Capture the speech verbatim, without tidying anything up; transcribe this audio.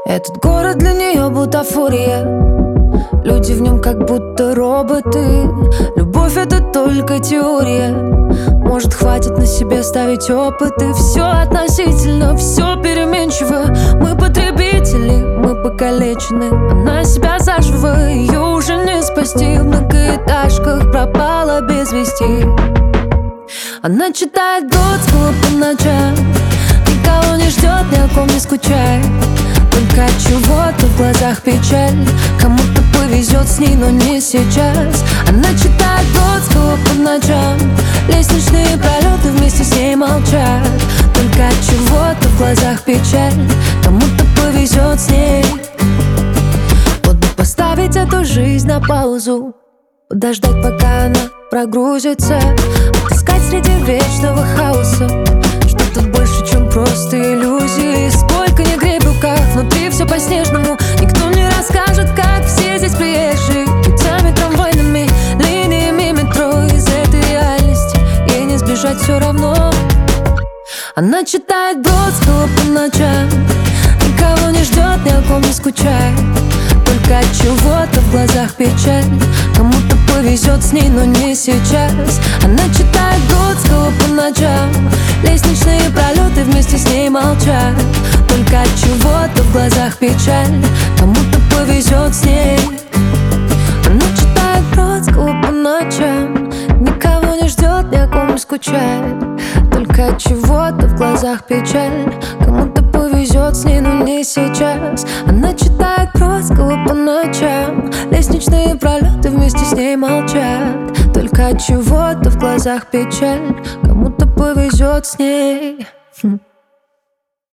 Этот город для нее бутафория. Люди в нем как будто роботы. Любовь — это только теория. Может, хватит на себе ставить опыты. Все относительно, все переменчиво. Мы потребители, мы покалечены. Она себя заживо, ее уже не спасти. В многоэтажках пропала без вести. Она читает Бродского по ночам, никого не ждет, ни о ком не скучает. Только от чего-то в глазах печаль. Кому-то повезет с ней, но не сейчас. Она читает Бродского по ночам, лестничные пролеты вместе с ней молчат. Только от чего-то в глазах печаль. Кому-то повезет с ней. Вот бы поставить эту жизнь на паузу, подождать, пока она прогрузится, отыскать среди вечного хаоса что-то больше, чем просто иллюзии. Сколько ни греб в руках, внутри все по-снежному. Никто не расскажет, как все здесь приезжие. Путями трамвайными, линиями метро. Из этой реальности ей не сбежать все равно. Она читает Бродского по ночам, никого не ждет, ни о ком не скучает. Только от чего-то в глазах печаль. Кому-то повезет с ней, но не сейчас. Она читает Бродского по ночам, лестничные пролеты вместе с ней молчат. Только от чего-то в глазах печаль. Кому-то повезет с ней. Она читает Бродского по ночам, никого не ждет, ни о ком не скучает. Только от чего-то в глазах печаль. Кому-то повезет с ней, но не сейчас. Она читает Бродского по ночам, лестничные пролеты вместе с ней молчат. Только от чего-то в глазах печаль. Кому-то повезет с ней. Хм.